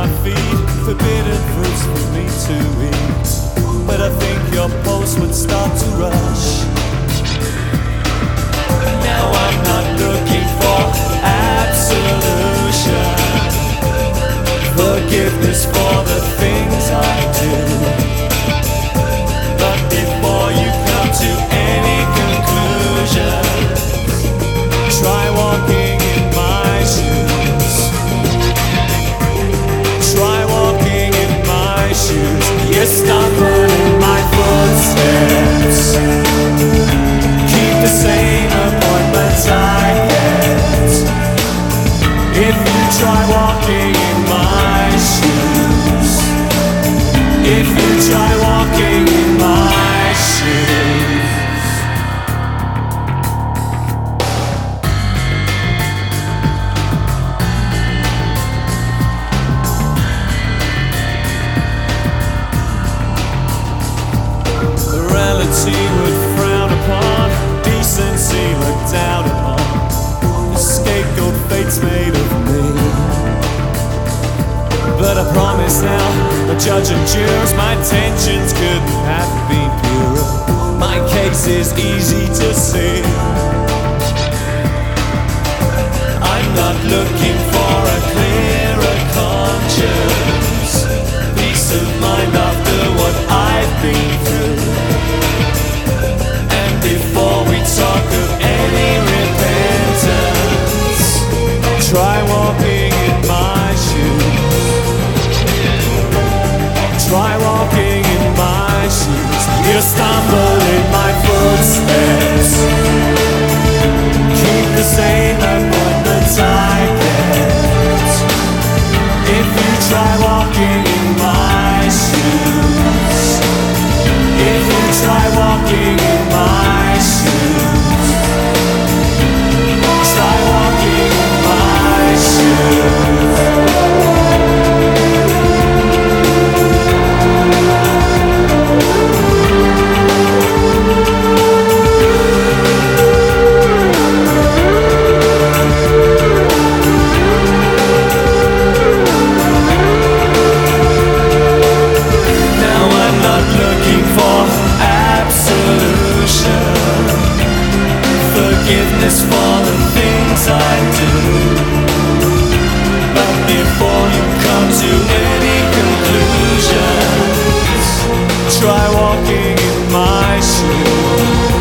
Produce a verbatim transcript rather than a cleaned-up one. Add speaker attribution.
Speaker 1: my feet, forbidden fruits for me to eat. But I think your pulse would start to rush. Now I'm not looking for absolution, forgiveness for the things I do. But before you come to any conclusion, try walking in my shoes. Try walking in my shoes. You stumble in my footsteps. Keep the same appointments I get. If you try walking in my shoes, if you try walking in my shoes. Morality would frown upon, decency looked down upon. The scapegoat fate's made of me. But I promise now, the judge and jurors, my intentions couldn't have been purer. My case is easy to see. I'm not looking for a clearer conscience, peace of mind after what I've been through. And before we talk of any repentance, try walking in my shoes. Try walking in my shoes. You stumble in my footsteps. Keep the same appointments I get. If you try walking in my shoes, if you try walking in my shoes, try walking in my shoes. Forgiveness for the things I do. But before you come to any conclusions, try walking in my shoes.